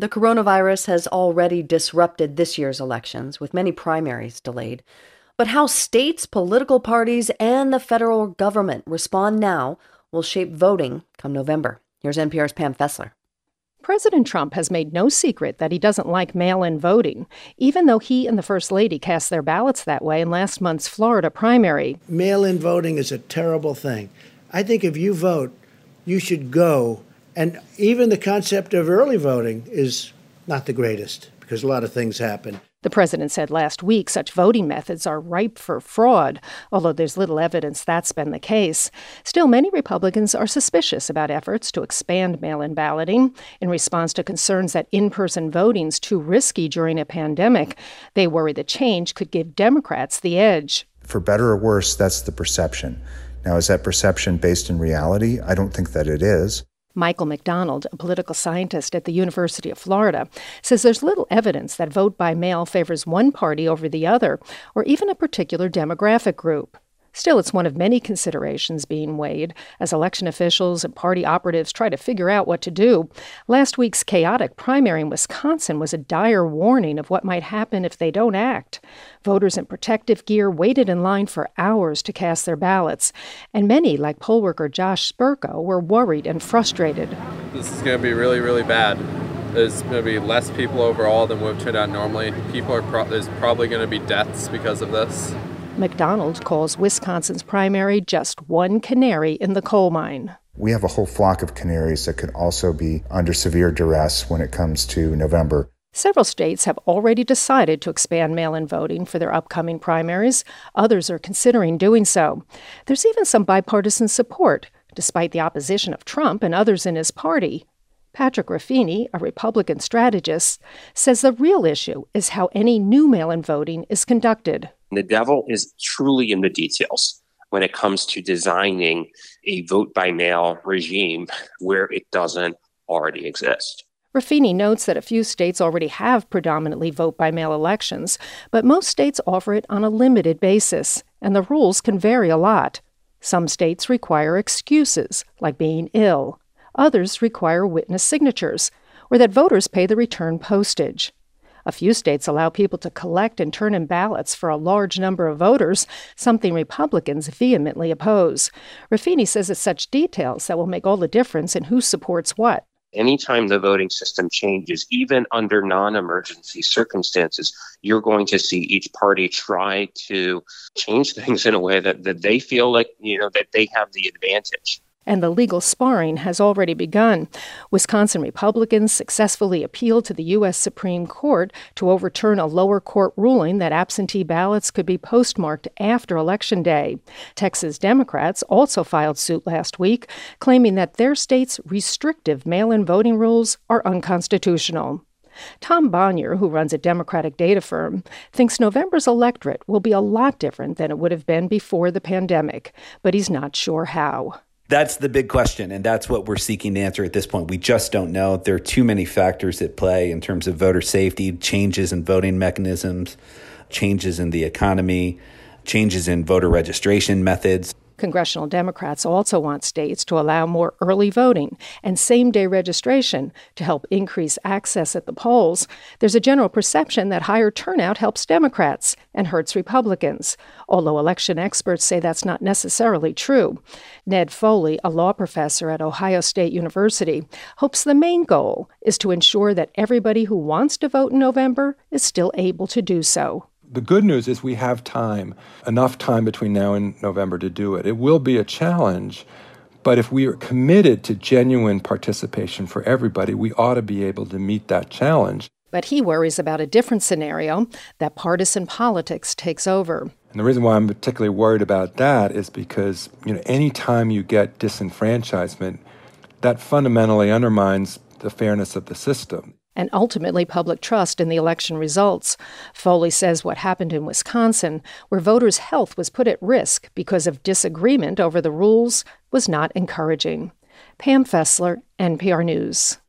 The coronavirus has already disrupted this year's elections, with many primaries delayed. But how states, political parties, and the federal government respond now will shape voting come November. Here's NPR's Pam Fessler. President Trump has made no secret that he doesn't like mail-in voting, even though he and the First Lady cast their ballots that way in last month's Florida primary. Mail-in voting is a terrible thing. I think if you vote, you should go. And even the concept of early voting is not the greatest because a lot of things happen. The president said last week such voting methods are ripe for fraud, although there's little evidence that's been the case. Still, many Republicans are suspicious about efforts to expand mail-in balloting. In response to concerns that in-person voting's too risky during a pandemic, they worry the change could give Democrats the edge. For better or worse, that's the perception. Now, is that perception based in reality? I don't think that it is. Michael McDonald, a political scientist at the University of Florida, says there's little evidence that vote by mail favors one party over the other, or even a particular demographic group. Still, it's one of many considerations being weighed as election officials and party operatives try to figure out what to do. Last week's chaotic primary in Wisconsin was a dire warning of what might happen if they don't act. Voters in protective gear waited in line for hours to cast their ballots, and many, like poll worker Josh Spurko, were worried and frustrated. This is going to be really, really bad. There's going to be less people overall than would have turned out normally. There's probably going to be deaths because of this. McDonald calls Wisconsin's primary just one canary in the coal mine. We have a whole flock of canaries that could also be under severe duress when it comes to November. Several states have already decided to expand mail-in voting for their upcoming primaries. Others are considering doing so. There's even some bipartisan support, despite the opposition of Trump and others in his party. Patrick Ruffini, a Republican strategist, says the real issue is how any new mail-in voting is conducted. The devil is truly in the details when it comes to designing a vote-by-mail regime where it doesn't already exist. Ruffini notes that a few states already have predominantly vote-by-mail elections, but most states offer it on a limited basis, and the rules can vary a lot. Some states require excuses, like being ill. Others require witness signatures, or that voters pay the return postage. A few states allow people to collect and turn in ballots for a large number of voters, something Republicans vehemently oppose. Ruffini says it's such details that will make all the difference in who supports what. Anytime the voting system changes, even under non-emergency circumstances, you're going to see each party try to change things in a way that they feel like, that they have the advantage. And the legal sparring has already begun. Wisconsin Republicans successfully appealed to the U.S. Supreme Court to overturn a lower court ruling that absentee ballots could be postmarked after Election Day. Texas Democrats also filed suit last week, claiming that their state's restrictive mail-in voting rules are unconstitutional. Tom Bonnier, who runs a Democratic data firm, thinks November's electorate will be a lot different than it would have been before the pandemic, but he's not sure how. That's the big question, and that's what we're seeking to answer at this point. We just don't know. There are too many factors at play in terms of voter safety, changes in voting mechanisms, changes in the economy, changes in voter registration methods. Congressional Democrats also want states to allow more early voting and same-day registration to help increase access at the polls. There's a general perception that higher turnout helps Democrats and hurts Republicans, although election experts say that's not necessarily true. Ned Foley, a law professor at Ohio State University, hopes the main goal is to ensure that everybody who wants to vote in November is still able to do so. The good news is we have time, enough time between now and November to do it. It will be a challenge, but if we are committed to genuine participation for everybody, we ought to be able to meet that challenge. But he worries about a different scenario, that partisan politics takes over. And the reason why I'm particularly worried about that is because, any time you get disenfranchisement, that fundamentally undermines the fairness of the system. And ultimately public trust in the election results. Foley says what happened in Wisconsin, where voters' health was put at risk because of disagreement over the rules, was not encouraging. Pam Fessler, NPR News.